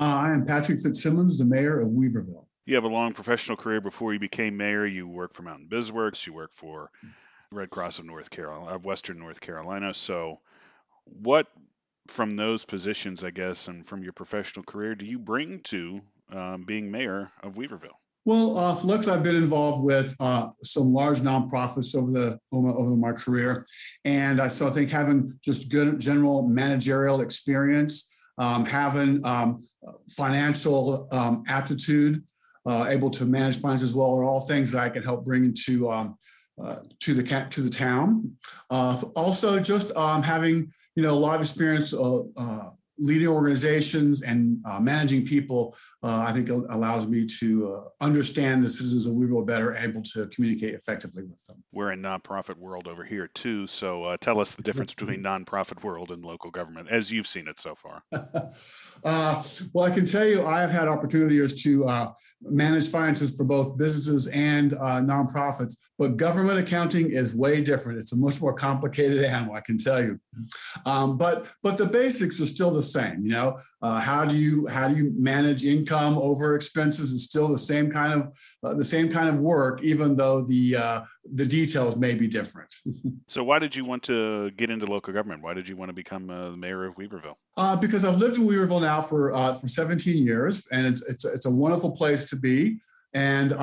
I am Patrick Fitzsimmons, the mayor of Weaverville. You have a long professional career before you became mayor. You worked for Mountain BizWorks. You worked for Red Cross of North Carolina, of Western North Carolina. So, what from those positions, I guess, and from your professional career, do you bring to being mayor of Weaverville? Well, luckily, I've been involved with some large nonprofits over my career, and I think having just good general managerial experience, having financial aptitude, able to manage finances well, are all things that I can help bring to the town. Also, just having a lot of experience leading organizations and managing people, I think allows me to understand the citizens of Weaverville better, able to communicate effectively with them. We're in nonprofit world over here too, so tell us the difference between nonprofit world and local government, as you've seen it so far. Well, I can tell you, I have had opportunities to manage finances for both businesses and nonprofits, but government accounting is way different. It's a much more complicated animal, I can tell you. But the basics are still the same. How do you manage income over expenses? Is still the same kind of work, even though the details may be different. So why did you want to get into local government? Why did you want to become the mayor of Weaverville? Because I've lived in Weaverville now for 17 years, and it's a wonderful place to be. And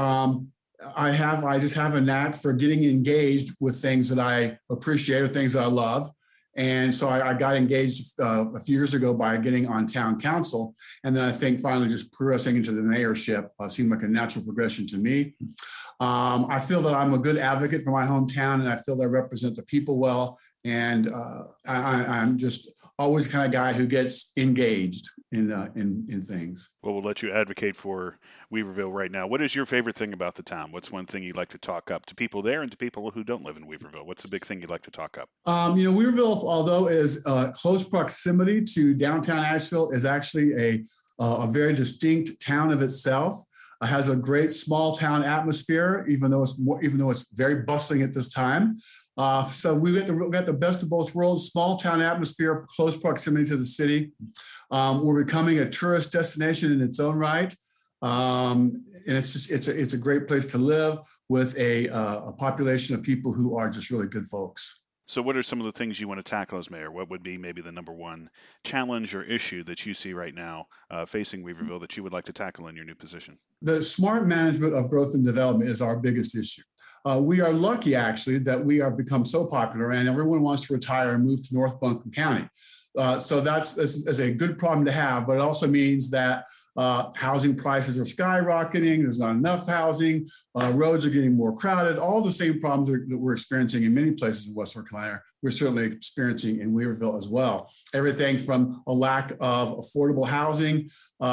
I just have a knack for getting engaged with things that I appreciate or things that I love. And so I got engaged a few years ago by getting on town council. And then I think finally just progressing into the mayorship seemed like a natural progression to me. I feel that I'm a good advocate for my hometown, and I feel that I represent the people well. And I'm just always the kind of guy who gets engaged in things. Well, we'll let you advocate for Weaverville right now. What is your favorite thing about the town? What's one thing you'd like to talk up to people there and to people who don't live in Weaverville? What's the big thing you'd like to talk up? Weaverville, although is close proximity to downtown Asheville, is actually a very distinct town of itself. Has a great small town atmosphere, even though it's very bustling at this time. So we got the best of both worlds: small town atmosphere, close proximity to the city. We're becoming a tourist destination in its own right, and it's a great place to live with a population of people who are just really good folks. So what are some of the things you want to tackle as mayor? What would be maybe the number one challenge or issue that you see right now facing Weaverville that you would like to tackle in your new position? The smart management of growth and development is our biggest issue. We are lucky, actually, that we are become so popular and everyone wants to retire and move to North Buncombe County. So that's a good problem to have, but it also means that housing prices are skyrocketing. There's not enough housing. Roads are getting more crowded. All the same problems that we're experiencing in many places in West North Carolina, we're certainly experiencing in Weaverville as well. Everything from a lack of affordable housing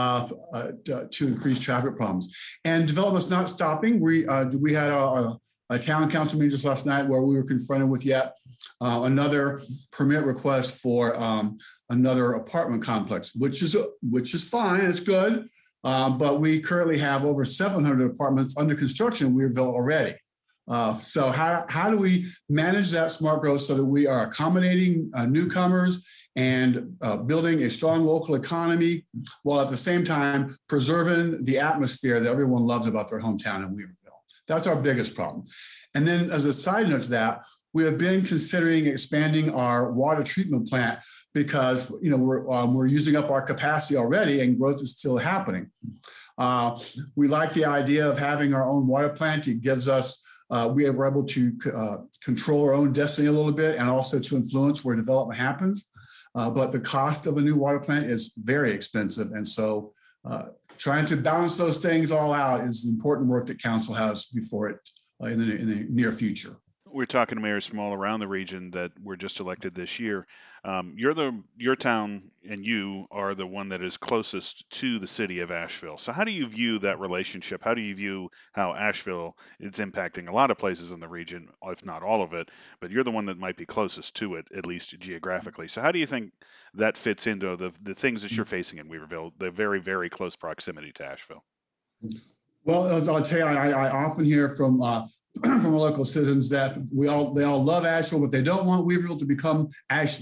to increased traffic problems. And development's not stopping. We had a town council meeting just last night where we were confronted with yet another permit request for another apartment complex, which is fine, it's good, but we currently have over 700 apartments under construction in Weaverville already. So how do we manage that smart growth so that we are accommodating newcomers and building a strong local economy while at the same time preserving the atmosphere that everyone loves about their hometown in Weaverville? That's our biggest problem. And then as a side note to that, we have been considering expanding our water treatment plant because we're using up our capacity already and growth is still happening. We like the idea of having our own water plant. It gives us we are able to control our own destiny a little bit and also to influence where development happens. But the cost of a new water plant is very expensive. And so trying to balance those things all out is the important work that council has before it in the near future. We're talking to mayors from all around the region that were just elected this year. Your town and you are the one that is closest to the city of Asheville. So how do you view that relationship? How do you view how Asheville is impacting a lot of places in the region, if not all of it, but you're the one that might be closest to it, at least geographically. So how do you think that fits into the things that you're facing in Weaverville, the very, very close proximity to Asheville? Well, I'll tell you, I often hear from from local citizens that they all love Asheville, but they don't want Weaverville to become Asheville.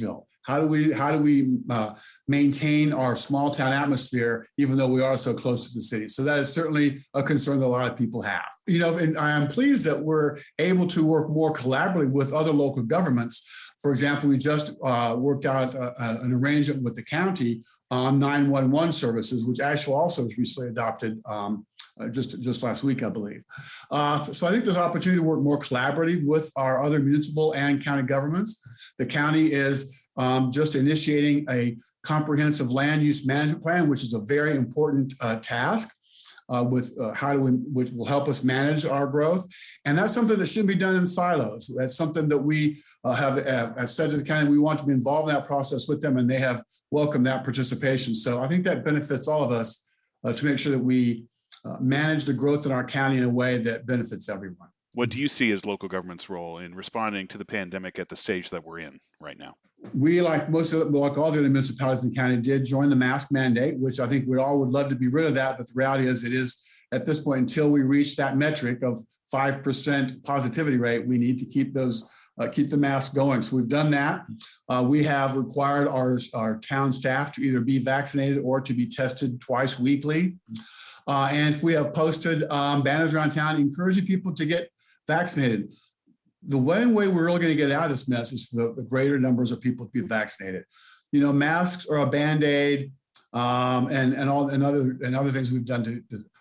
How do we maintain our small town atmosphere, even though we are so close to the city? So that is certainly a concern that a lot of people have. And I am pleased that we're able to work more collaboratively with other local governments. For example, we just worked out an arrangement with the county on 911 services, which actually also was recently adopted just last week, I believe. So I think there's opportunity to work more collaboratively with our other municipal and county governments. The county is just initiating a comprehensive land use management plan, which is a very important task. Which will help us manage our growth. And that's something that shouldn't be done in silos. That's something that we have said to the county, we want to be involved in that process with them, and they have welcomed that participation. So I think that benefits all of us to make sure that we manage the growth in our county in a way that benefits everyone. What do you see as local government's role in responding to the pandemic at the stage that we're in right now? We, like all the other municipalities in the county, did join the mask mandate, which I think we all would love to be rid of that. But the reality is, it is at this point, until we reach that metric of 5% positivity rate, we need to keep the masks going. So we've done that. We have required our town staff to either be vaccinated or to be tested twice weekly. And we have posted banners around town encouraging people to get vaccinated. The one way we're really going to get out of this mess is for the greater numbers of people to be vaccinated. Masks are a Band-Aid, and other things we've done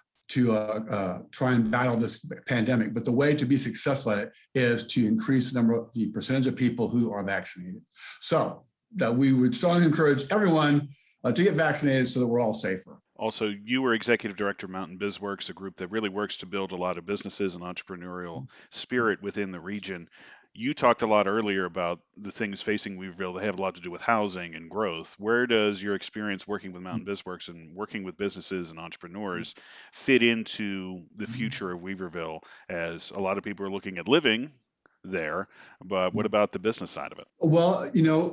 to try and battle this pandemic. But the way to be successful at it is to increase the percentage of people who are vaccinated. So that we would strongly encourage everyone to get vaccinated so that we're all safer. Also, you were executive director of Mountain BizWorks, a group that really works to build a lot of businesses and entrepreneurial spirit within the region. You talked a lot earlier about the things facing Weaverville. They have a lot to do with housing and growth. Where does your experience working with Mountain BizWorks and working with businesses and entrepreneurs fit into the future of Weaverville, as a lot of people are looking at living there, but what about the business side of it? Well,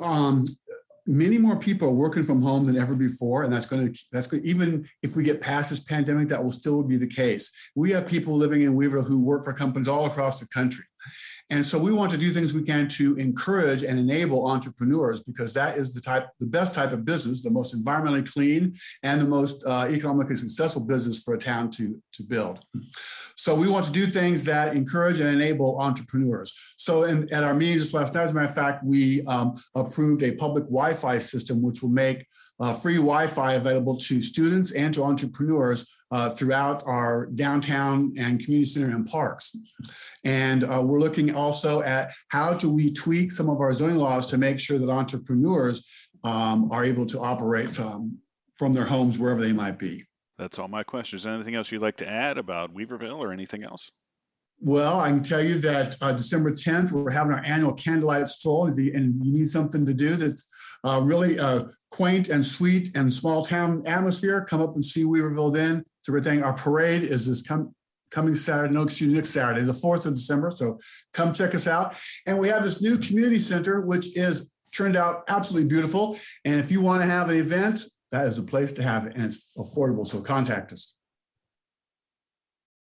many more people are working from home than ever before, and that's going to even if we get past this pandemic, that will still be the case. We have people living in Weaverville who work for companies all across the country. And so we want to do things we can to encourage and enable entrepreneurs, because that is the best type of business, the most environmentally clean and the most economically successful business for a town to build. So we want to do things that encourage and enable entrepreneurs. So at our meeting just last night, as a matter of fact, we approved a public Wi-Fi system, which will make free Wi-Fi available to students and to entrepreneurs throughout our downtown and community center and parks. And we're looking also at how do we tweak some of our zoning laws to make sure that entrepreneurs are able to operate from their homes wherever they might be. That's all my questions. Anything else you'd like to add about Weaverville or anything else? Well, I can tell you that December 10th, we're having our annual candlelight stroll. And you need something to do that's really quaint and sweet and small town atmosphere, come up and see Weaverville then. So we're saying our parade is this coming Saturday, next Saturday, the 4th of December. So come check us out. And we have this new community center, which is turned out absolutely beautiful. And if you want to have an event, that is the place to have it, and it's affordable. So contact us.